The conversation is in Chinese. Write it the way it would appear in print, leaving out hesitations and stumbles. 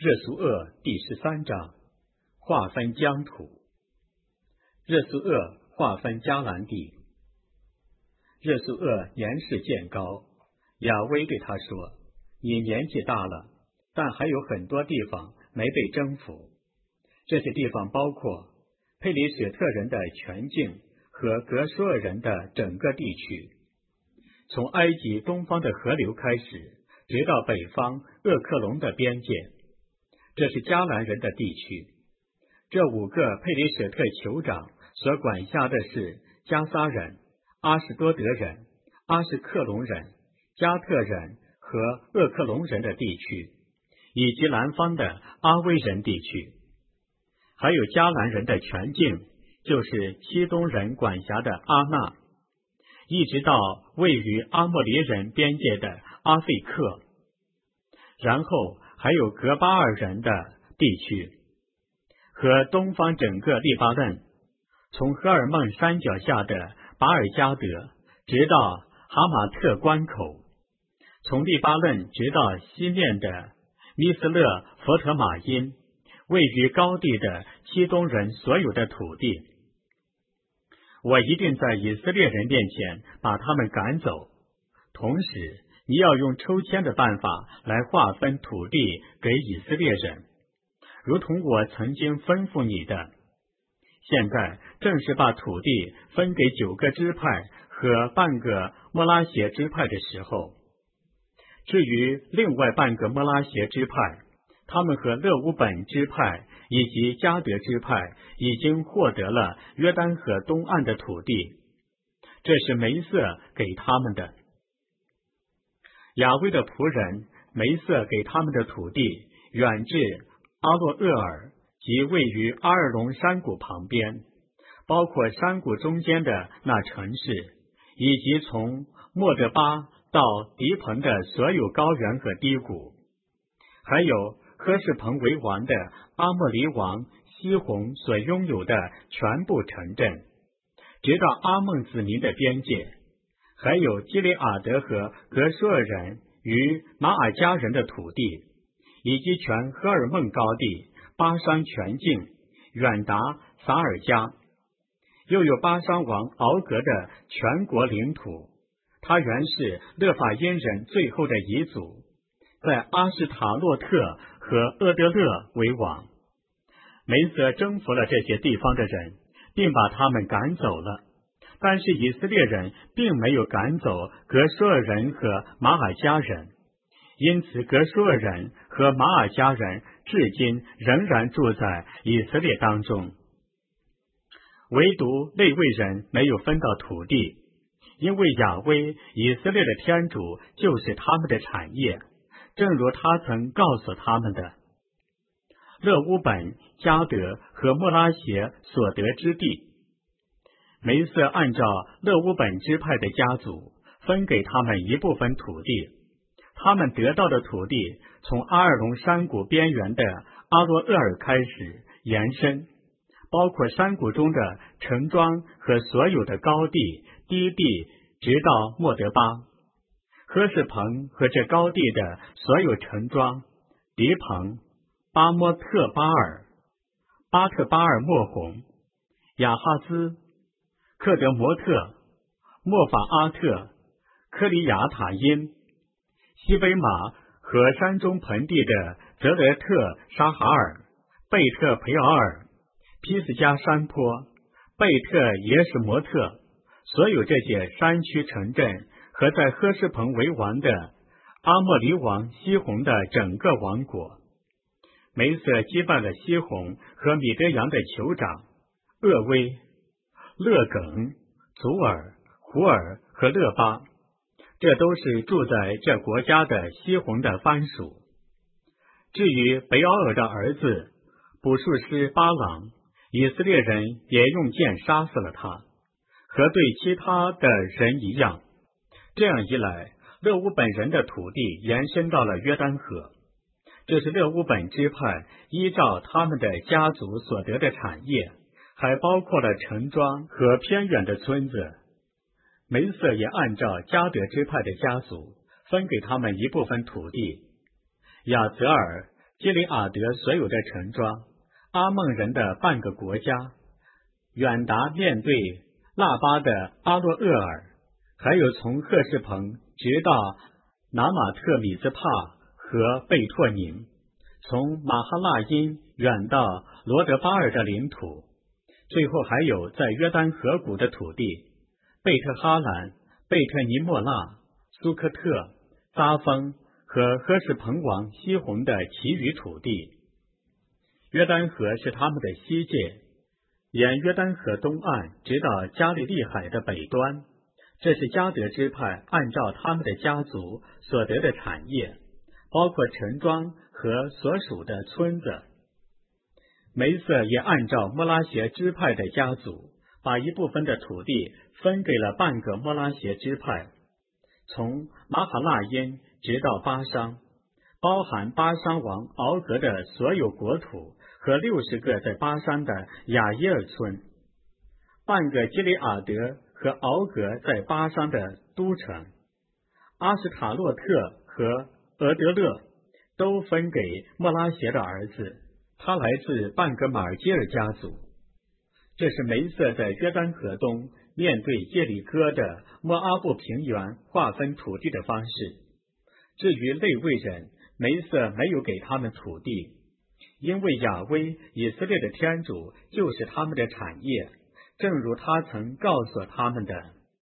热苏厄第13章，划分疆土。热苏厄划分迦南地。热苏厄年事渐高，亚威对他说：“你年纪大了，但还有很多地方没被征服。这些地方包括佩里舍特人的全境和格舒尔人的整个地区，从埃及东方的河流开始，直到北方厄克隆的边界。这是迦南人的地区。这5个佩里舍特酋长所管辖的是加撒人、阿什多德人、阿什克隆人、加特人和厄克隆人的地区，以及南方的阿威人地区，还有迦南人的全境，就是西东人管辖的阿纳，一直到位于阿莫黎人边界的阿费克，然后还有格巴尔人的地区和东方整个利巴嫩，从赫尔孟山脚下的巴尔加德直到哈马特关口，从利巴嫩直到西面的米斯勒佛特马因，位于高地的西东人所有的土地。我一定在以色列人面前把他们赶走，同时你要用抽签的办法来划分土地给以色列人，如同我曾经吩咐你的。现在正是把土地分给9个支派和半个摩拉协支派的时候。至于另外半个摩拉协支派，他们和勒乌本支派以及迦得支派已经获得了约旦河东岸的土地，这是梅瑟给他们的。亚威的仆人梅瑟给他们的土地远至阿洛厄尔及位于阿尔隆山谷旁边，包括山谷中间的那城市，以及从莫德巴到迪棚的所有高原和低谷，还有科士彭为王的阿莫黎王西宏所拥有的全部城镇，直到阿孟子民的边界，还有基列雅德和格舒尔人与马尔加人的土地，以及全赫尔孟高地、巴山全境，远达撒尔加。又有巴山王敖格的全国领土，他原是勒法因人最后的遗族，在阿什塔洛特和厄德勒为王。梅瑟征服了这些地方的人，并把他们赶走了，但是以色列人并没有赶走格舒尔人和马尔加人，因此格舒尔人和马尔加人至今仍然住在以色列当中。唯独利未人没有分到土地，因为亚威以色列的天主就是他们的产业，正如他曾告诉他们的。勒乌本、迦得和莫拉协所得之地，梅瑟按照勒乌本支派的家族分给他们一部分土地，他们得到的土地从阿尔隆山谷边缘的阿罗厄尔开始延伸，包括山谷中的城庄和所有的高地、低地，直到莫德巴、赫士彭和这高地的所有城庄、迪彭、巴莫特巴尔、巴特巴尔莫红、亚哈兹、克德摩特、莫法阿特、科里亚塔因、西维玛和山中盆地的泽勒特沙哈尔、贝特培奥尔、皮斯加山坡、贝特耶什摩特，所有这些山区城镇和在赫士彭为王的阿莫黎王西宏的整个王国。梅瑟击败了西宏和米德扬的酋长厄威、勒耿、祖尔、胡尔和勒巴，这都是住在这国家的西宏的藩属。至于北奥尔的儿子卜术师巴朗，以色列人也用剑杀死了他，和对其他的人一样。这样一来，勒乌本人的土地延伸到了约旦河，这是勒乌本支派依照他们的家族所得的产业，还包括了城庄和偏远的村子。梅瑟也按照迦得支派的家族分给他们一部分土地。亚泽尔基利阿德所有的城庄，阿蒙人的半个国家，远达面对腊巴的阿洛厄尔，还有从赫士彭直到拿马特米兹帕和贝托宁，从马哈纳因远到罗德巴尔的领土，最后还有在约旦河谷的土地，贝特哈兰、贝特尼莫纳、苏科特、扎丰和赫士彭王西宏的其余土地。约旦河是他们的西界，沿约旦河东岸直到加利利海的北端，这是迦得支派按照他们的家族所得的产业，包括城庄和所属的村子。梅瑟也按照摩拉协支派的家族，把一部分的土地分给了半个摩拉协支派，从马哈纳因直到巴商，包含巴商王敖格的所有国土和60个在巴山的雅耶尔村，半个基利阿德和敖格在巴山的都城，阿什塔洛特和俄德勒都分给莫拉协的儿子，他来自半个马尔基尔家族。这是梅瑟在约旦河东面对耶利哥的摩阿布平原划分土地的方式。至于利未人，梅瑟没有给他们土地，因为亚威以色列的天主就是他们的产业，正如他曾告诉他们的。